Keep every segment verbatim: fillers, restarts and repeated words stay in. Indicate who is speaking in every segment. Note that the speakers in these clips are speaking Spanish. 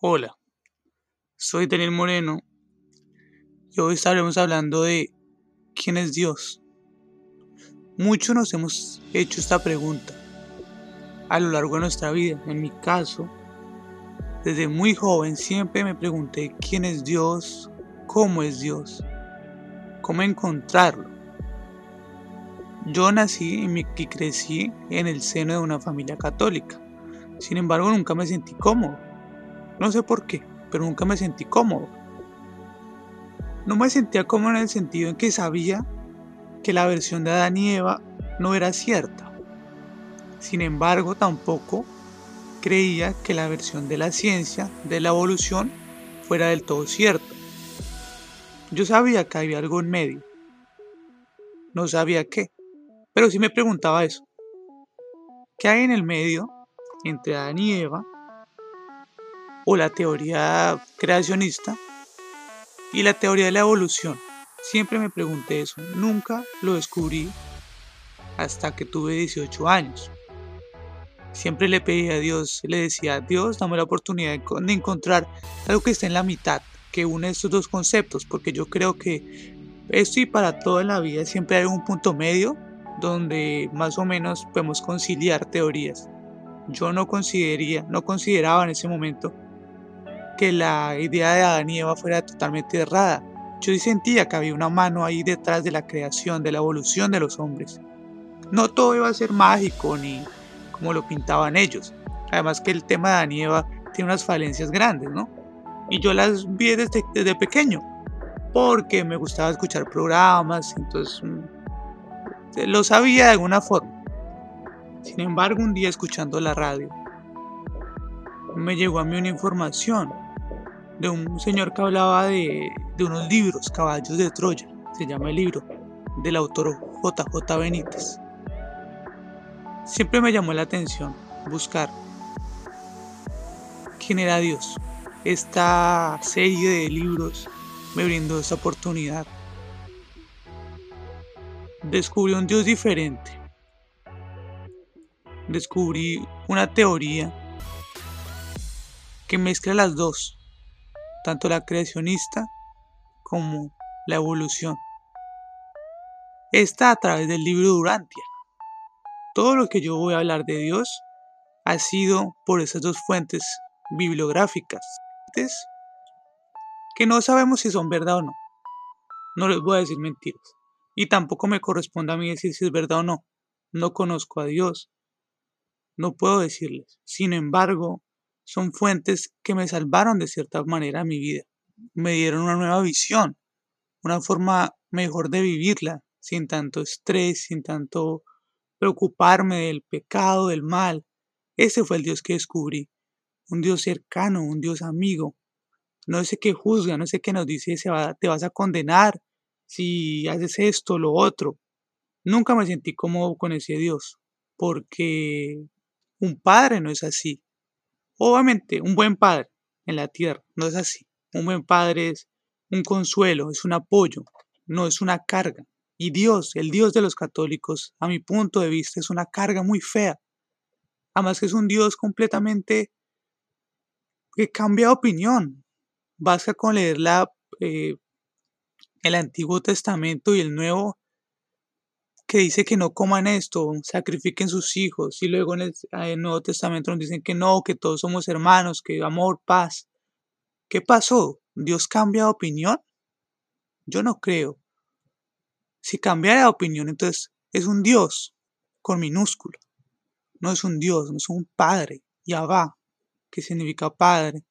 Speaker 1: Hola, soy Daniel Moreno y hoy estaremos hablando de ¿quién es Dios? Muchos nos hemos hecho esta pregunta a lo largo de nuestra vida. En mi caso, desde muy joven siempre me pregunté quién es Dios, cómo es Dios, cómo encontrarlo. Yo nací y me- y crecí en el seno de una familia católica. Sin embargo, nunca me sentí cómodo. No sé por qué, pero nunca me sentí cómodo. No me sentía cómodo en el sentido en que sabía que la versión de Adán y Eva no era cierta. Sin embargo, tampoco creía que la versión de la ciencia de la evolución fuera del todo cierta. Yo sabía que había algo en medio, no sabía qué, pero sí me preguntaba eso. ¿Qué hay en el medio entre Adán y Eva o la teoría creacionista y la teoría de la evolución? Siempre me pregunté eso, nunca lo descubrí hasta que tuve dieciocho años. Siempre le pedía a Dios, le decía, Dios, dame la oportunidad de, de encontrar algo que esté en la mitad, que une estos dos conceptos, porque yo creo que esto y para todo en la vida siempre hay un punto medio donde más o menos podemos conciliar teorías. Yo no consideraría, no consideraba en ese momento que la idea de Adán y Eva fuera totalmente errada. Yo sí sentía que había una mano ahí detrás de la creación, de la evolución de los hombres. No todo iba a ser mágico ni como lo pintaban ellos. Además que el tema de Adán y Eva tiene unas falencias grandes, ¿no? Y yo las vi desde, desde pequeño, porque me gustaba escuchar programas, entonces mm, lo sabía de alguna forma. Sin embargo, un día escuchando la radio, me llegó a mí una información de un señor que hablaba de, de unos libros, Caballos de Troya, se llama el libro, del autor J J Benítez. Siempre me llamó la atención buscar quién era Dios. Esta serie de libros me brindó esa oportunidad. Descubrí un Dios diferente. Descubrí una teoría que mezcla las dos, tanto la creacionista como la evolución. Esta a través del libro Durantia. Todo lo que yo voy a hablar de Dios ha sido por esas dos fuentes bibliográficas, que no sabemos si son verdad o no. No les voy a decir mentiras. Y tampoco me corresponde a mí decir si es verdad o no. No conozco a Dios. No puedo decirles. Sin embargo, son fuentes que me salvaron de cierta manera mi vida. Me dieron una nueva visión, una forma mejor de vivirla, sin tanto estrés, sin tanto preocuparme del pecado, del mal. Ese fue el Dios que descubrí. Un Dios cercano, un Dios amigo. No ese que juzga, no ese que nos dice se va, te vas a condenar si haces esto, lo otro. Nunca me sentí cómodo con ese Dios, porque un padre no es así. Obviamente, un buen padre en la tierra no es así. Un buen padre es un consuelo, es un apoyo, no es una carga. Y Dios, el Dios de los católicos, a mi punto de vista, es una carga muy fea. Además que es un Dios completamente que cambia de opinión. Basta con leer la, eh, el Antiguo Testamento y el Nuevo, que dice que no coman esto, sacrifiquen sus hijos, y luego en el, en el Nuevo Testamento nos dicen que no, que todos somos hermanos, que amor, paz. ¿Qué pasó? ¿Dios cambia de opinión? Yo no creo. Si cambiara de opinión, entonces es un Dios con minúscula. No es un Dios, no es un padre, Yahvá, que significa padre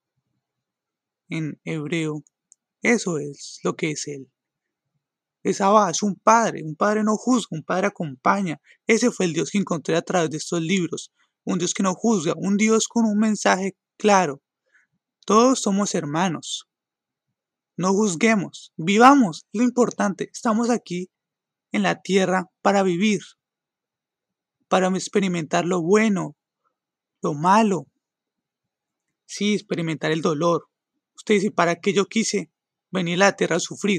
Speaker 1: en hebreo. Eso es lo que es Él. Es Abba, es un padre. Un padre no juzga, un padre acompaña. Ese fue el Dios que encontré a través de estos libros. Un Dios que no juzga, un Dios con un mensaje claro. Todos somos hermanos. No juzguemos, vivamos, lo importante. Estamos aquí en la tierra para vivir, para experimentar lo bueno, lo malo. Sí, experimentar el dolor. Usted dice, ¿para qué yo quise venir a la tierra a sufrir?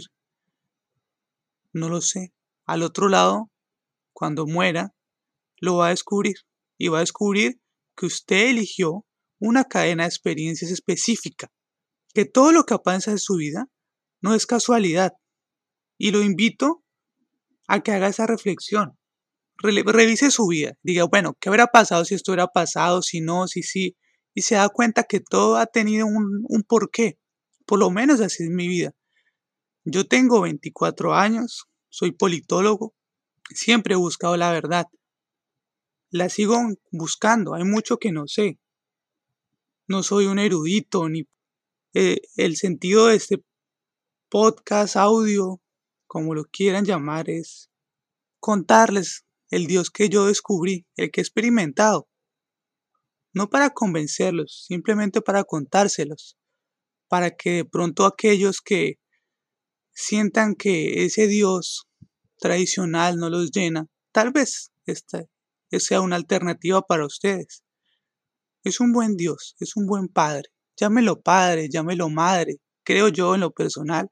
Speaker 1: No lo sé. Al otro lado, cuando muera, lo va a descubrir. Y va a descubrir que usted eligió una cadena de experiencias específica, que todo lo que pasa en su vida no es casualidad. Y lo invito a que haga esa reflexión. Rele- revise su vida. Diga, bueno, ¿qué hubiera pasado si esto hubiera pasado? Si no, si sí. Y se da cuenta que todo ha tenido un, un porqué. Por lo menos así es mi vida. Yo tengo veinticuatro años, soy politólogo, siempre he buscado la verdad. La sigo buscando, hay mucho que no sé. No soy un erudito, ni eh, el sentido de este podcast, audio, como lo quieran llamar, es contarles el Dios que yo descubrí, el que he experimentado. No para convencerlos, simplemente para contárselos, para que de pronto aquellos que sientan que ese Dios tradicional no los llena, tal vez esta sea una alternativa para ustedes. Es un buen Dios, es un buen Padre. Llámelo Padre, llámelo Madre. Creo yo en lo personal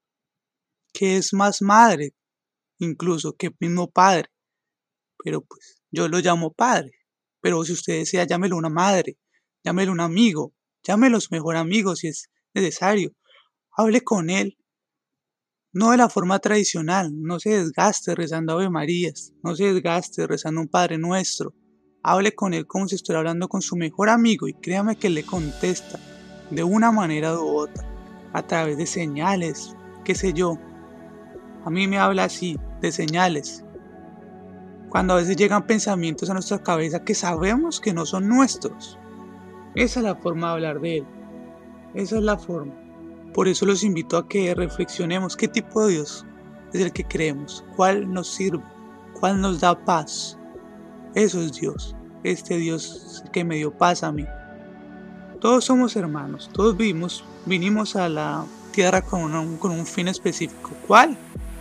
Speaker 1: que es más Madre incluso que mismo Padre. Pero pues yo lo llamo Padre. Pero si usted desea, llámelo una madre, llámelo un amigo, llámelos mejor amigos si es necesario. Hable con él, no de la forma tradicional, no se desgaste rezando Ave Marías, no se desgaste rezando un Padre Nuestro. Hable con él como si estuviera hablando con su mejor amigo y créame que él le contesta de una manera u otra, a través de señales, qué sé yo. A mí me habla así, de señales. Cuando a veces llegan pensamientos a nuestra cabeza que sabemos que no son nuestros. Esa es la forma de hablar de él. Esa es la forma. Por eso los invito a que reflexionemos qué tipo de Dios es el que creemos, cuál nos sirve, cuál nos da paz. Eso es Dios, este Dios que me dio paz a mí. Todos somos hermanos, todos vivimos, vinimos a la tierra con un, con un fin específico. ¿Cuál?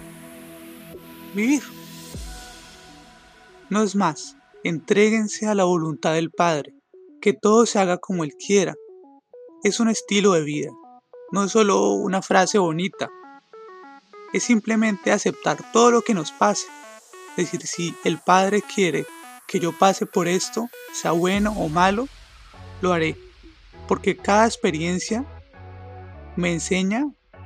Speaker 1: Vivir. No es más, entréguense a la voluntad del Padre, que todo se haga como Él quiera. Es un estilo de vida, no es solo una frase bonita, es simplemente aceptar todo lo que nos pase. Es decir, si el Padre quiere que yo pase por esto, sea bueno o malo, lo haré, porque cada experiencia me enseña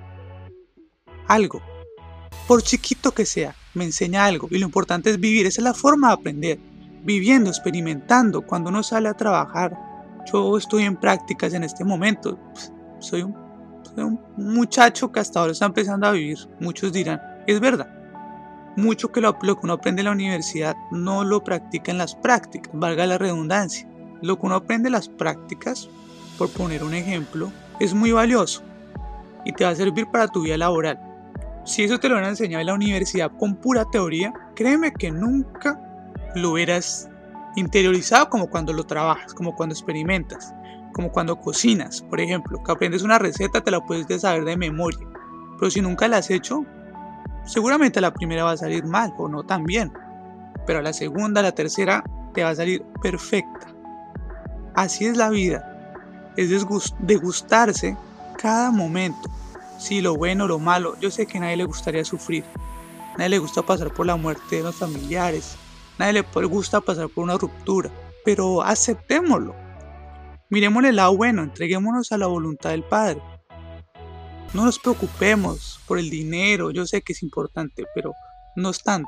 Speaker 1: algo, por chiquito que sea, me enseña algo, y lo importante es vivir, esa es la forma de aprender, viviendo, experimentando. Cuando uno sale a trabajar, yo estoy en prácticas en este momento, pues, soy un un muchacho que hasta ahora está empezando a vivir. Muchos dirán, es verdad, mucho que lo, lo que uno aprende en la universidad no lo practica en las prácticas, valga la redundancia. Lo que uno aprende en las prácticas, por poner un ejemplo, es muy valioso y te va a servir para tu vida laboral. Si eso te lo van a enseñar en la universidad con pura teoría, créeme que nunca lo hubieras interiorizado como cuando lo trabajas, como cuando experimentas, como cuando cocinas, por ejemplo, que aprendes una receta, te la puedes saber de memoria, pero si nunca la has hecho, seguramente la primera va a salir mal o no tan bien, pero a la segunda, la tercera te va a salir perfecta. Así es la vida, es degustarse cada momento, si lo bueno o lo malo. Yo sé que a nadie le gustaría sufrir, a nadie le gusta pasar por la muerte de los familiares, a nadie le gusta pasar por una ruptura, pero aceptémoslo. Miremosle el lado bueno, entreguémonos a la voluntad del Padre. No nos preocupemos por el dinero, yo sé que es importante, pero no es tanto.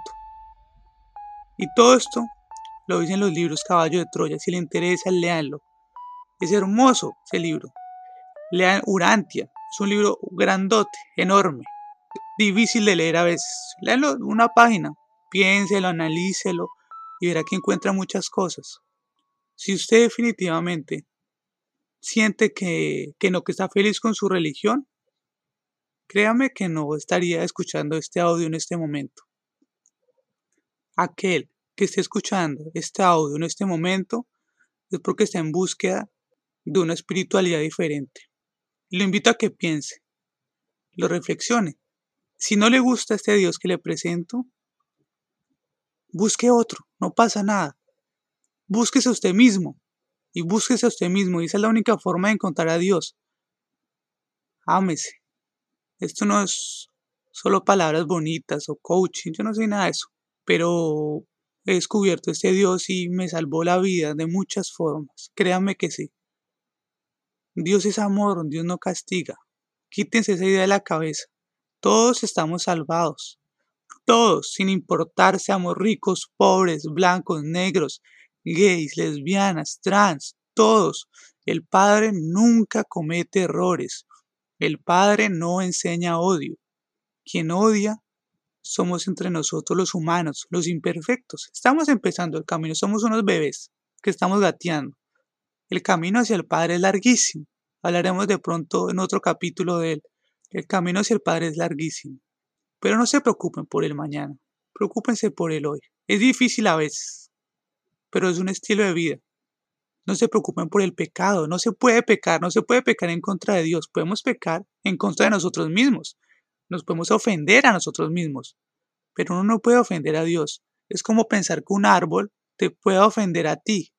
Speaker 1: Y todo esto lo dicen los libros Caballo de Troya. Si le interesa, léanlo. Es hermoso ese libro. Lean Urantia. Es un libro grandote, enorme, difícil de leer a veces. Léanlo una página, piénselo, analícelo y verá que encuentra muchas cosas. Si usted definitivamente siente que, que no, que está feliz con su religión, créame que no estaría escuchando este audio en este momento. Aquel que esté escuchando este audio en este momento es porque está en búsqueda de una espiritualidad diferente. Lo invito a que piense, lo reflexione. Si no le gusta este Dios que le presento, busque otro, no pasa nada. Búsquese a usted mismo y búsquese a usted mismo. Y esa es la única forma de encontrar a Dios. Ámese. Esto no es solo palabras bonitas o coaching, yo no sé nada de eso, pero he descubierto este Dios y me salvó la vida de muchas formas. Créanme que sí. Dios es amor, Dios no castiga. Quítense esa idea de la cabeza. Todos estamos salvados. Todos, sin importar seamos ricos, pobres, blancos, negros, gays, lesbianas, trans, todos. El Padre nunca comete errores. El Padre no enseña odio. Quien odia somos entre nosotros los humanos, los imperfectos. Estamos empezando el camino, somos unos bebés que estamos gateando. El camino hacia el Padre es larguísimo. Hablaremos de pronto en otro capítulo de él. El camino hacia el Padre es larguísimo. Pero no se preocupen por el mañana. Preocúpense por el hoy. Es difícil a veces, pero es un estilo de vida. No se preocupen por el pecado. No se puede pecar. No se puede pecar en contra de Dios. Podemos pecar en contra de nosotros mismos. Nos podemos ofender a nosotros mismos. Pero uno no puede ofender a Dios. Es como pensar que un árbol te pueda ofender a ti.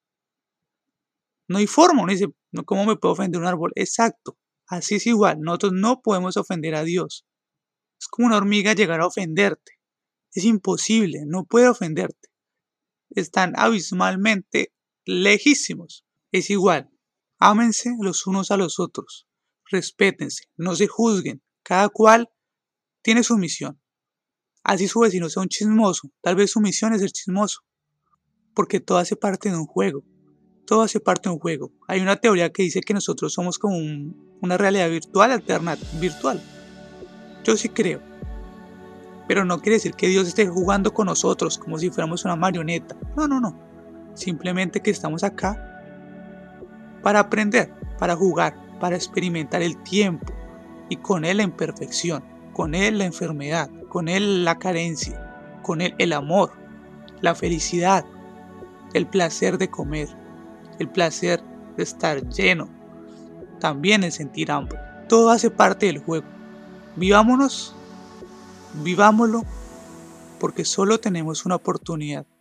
Speaker 1: No hay forma. Uno dice, ¿cómo me puede ofender un árbol? Exacto. Así es igual. Nosotros no podemos ofender a Dios. Es como una hormiga llegar a ofenderte. Es imposible. No puede ofenderte. Están abismalmente lejísimos. Es igual. Ámense los unos a los otros. Respétense. No se juzguen. Cada cual tiene su misión. Así su vecino sea un chismoso. Tal vez su misión es ser chismoso. Porque todo hace parte de un juego. Todo hace parte de un juego. Hay una teoría que dice que nosotros somos como un, una realidad virtual alterna, virtual. Yo sí creo. Pero no quiere decir que Dios esté jugando con nosotros como si fuéramos una marioneta. No, no, no. Simplemente que estamos acá para aprender, para jugar, para experimentar el tiempo. Y con Él la imperfección, con Él la enfermedad, con Él la carencia, con Él el amor, la felicidad, el placer de comer, el placer de estar lleno, también el sentir hambre. Todo hace parte del juego. Vivámonos, vivámoslo, porque solo tenemos una oportunidad.